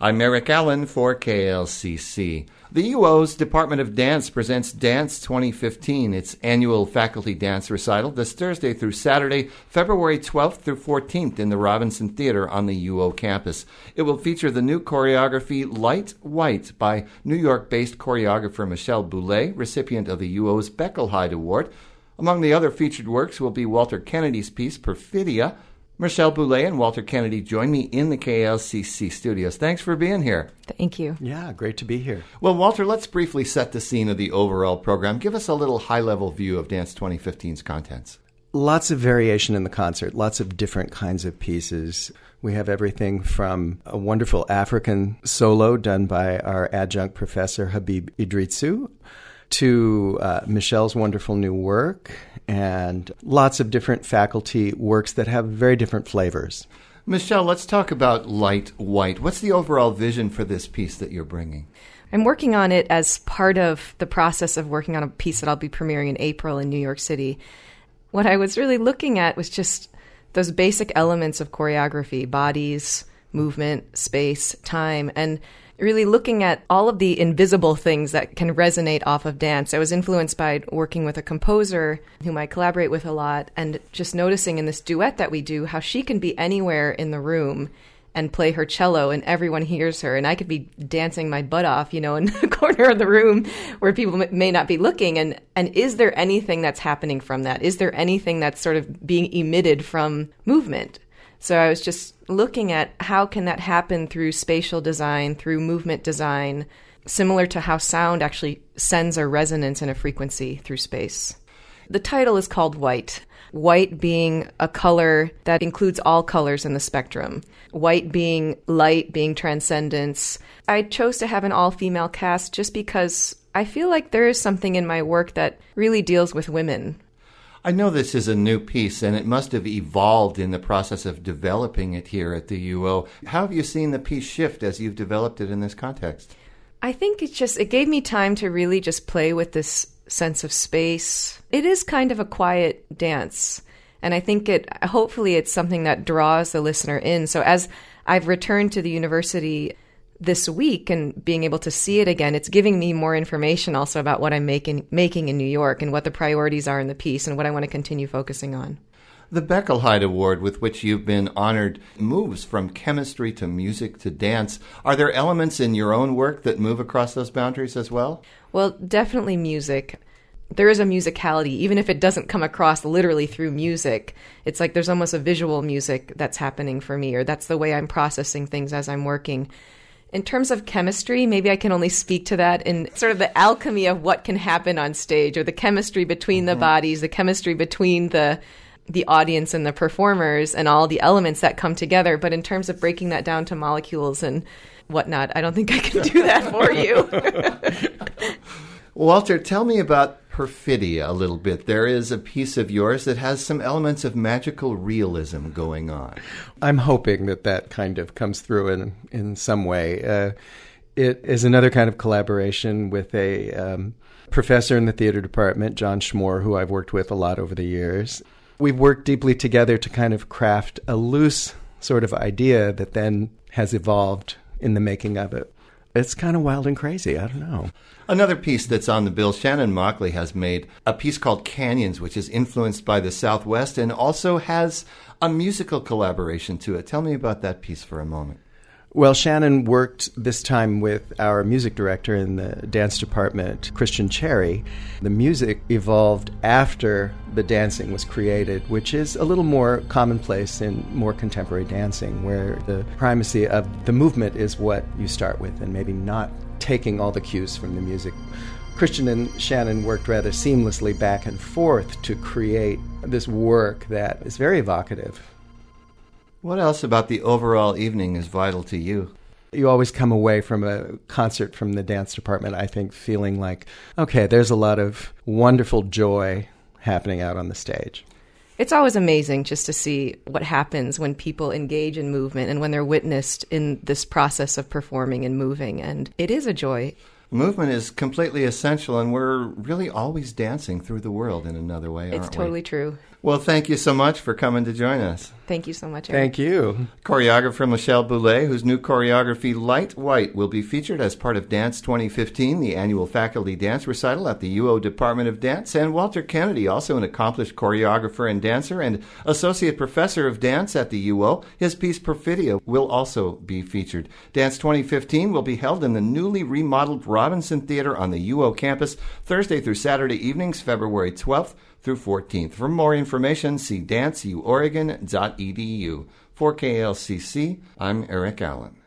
I'm Eric Allen for KLCC. The UO's Department of Dance presents Dance 2015, its annual faculty dance recital, this Thursday through Saturday, February 12th through 14th in the Robinson Theater on the UO campus. It will feature the new choreography Light White by New York-based choreographer Michelle Boulay, recipient of the UO's Beckelheide Award. Among the other featured works will be Walter Kennedy's piece Perfidia. Michelle Boulay and Walter Kennedy join me in the KLCC studios. Thanks for being here. Thank you. Yeah, great to be here. Well, Walter, let's briefly set the scene of the overall program. Give us a little high-level view of Dance 2015's contents. Lots of variation in the concert, lots of different kinds of pieces. We have everything from a wonderful African solo done by our adjunct professor Habib Idrisu to Michelle's wonderful new work, and lots of different faculty works that have very different flavors. Michelle, let's talk about Light White. What's the overall vision for this piece that you're bringing? I'm working on it as part of the process of working on a piece that I'll be premiering in April in New York City. What I was really looking at was just those basic elements of choreography: bodies, movement, space, time, and really looking at all of the invisible things that can resonate off of dance. I was influenced by working with a composer whom I collaborate with a lot, and just noticing in this duet that we do how she can be anywhere in the room and play her cello and everyone hears her, and I could be dancing my butt off, in the corner of the room where people may not be looking. And is there anything that's happening from that? Is there anything that's sort of being emitted from movement? So I was just looking at how can that happen through spatial design, through movement design, similar to how sound actually sends a resonance and a frequency through space. The title is called White. White being a color that includes all colors in the spectrum. White being light, being transcendence. I chose to have an all-female cast just because I feel like there is something in my work that really deals with women. I know this is a new piece, and it must have evolved in the process of developing it here at the UO. How have you seen the piece shift as you've developed it in this context? I think it gave me time to really just play with this sense of space. It is kind of a quiet dance, and I think hopefully it's something that draws the listener in. So as I've returned to the university this week and being able to see it again, it's giving me more information also about what I'm making in New York and what the priorities are in the piece and what I want to continue focusing on. The Beckelheide Award with which you've been honored moves from chemistry to music to dance. Are there elements in your own work that move across those boundaries as well? Well, definitely music. There is a musicality, even if it doesn't come across literally through music. It's like there's almost a visual music that's happening for me, or that's the way I'm processing things as I'm working. In terms of chemistry, maybe I can only speak to that in sort of the alchemy of what can happen on stage, or the chemistry between the bodies, the chemistry between the audience and the performers, and all the elements that come together. But in terms of breaking that down to molecules and whatnot, I don't think I can do that for you. Walter, tell me about Perfidia a little bit. There is a piece of yours that has some elements of magical realism going on. I'm hoping that kind of comes through in some way. It is another kind of collaboration with a professor in the theater department, John Schmore, who I've worked with a lot over the years. We've worked deeply together to kind of craft a loose sort of idea that then has evolved in the making of it. It's kind of wild and crazy. I don't know. Another piece that's on the bill, Shannon Mockley has made a piece called Canyons, which is influenced by the Southwest and also has a musical collaboration to it. Tell me about that piece for a moment. Well, Shannon worked this time with our music director in the dance department, Christian Cherry. The music evolved after the dancing was created, which is a little more commonplace in more contemporary dancing, where the primacy of the movement is what you start with and maybe not taking all the cues from the music. Christian and Shannon worked rather seamlessly back and forth to create this work that is very evocative. What else about the overall evening is vital to you? You always come away from a concert from the dance department, I think, feeling like, okay, there's a lot of wonderful joy happening out on the stage. It's always amazing just to see what happens when people engage in movement and when they're witnessed in this process of performing and moving, and it is a joy. Movement is completely essential, and we're really always dancing through the world in another way, aren't we? It's totally true. Well, thank you so much for coming to join us. Thank you so much, Eric. Thank you. Choreographer Michelle Boulay, whose new choreography, Light White, will be featured as part of Dance 2015, the annual faculty dance recital at the UO Department of Dance, and Walter Kennedy, also an accomplished choreographer and dancer and associate professor of dance at the UO. His piece, Perfidia, will also be featured. Dance 2015 will be held in the newly remodeled Robinson Theater on the UO campus Thursday through Saturday evenings, February 12th through 14th. For more information, see danceuoregon.edu. For KLCC, I'm Eric Allen.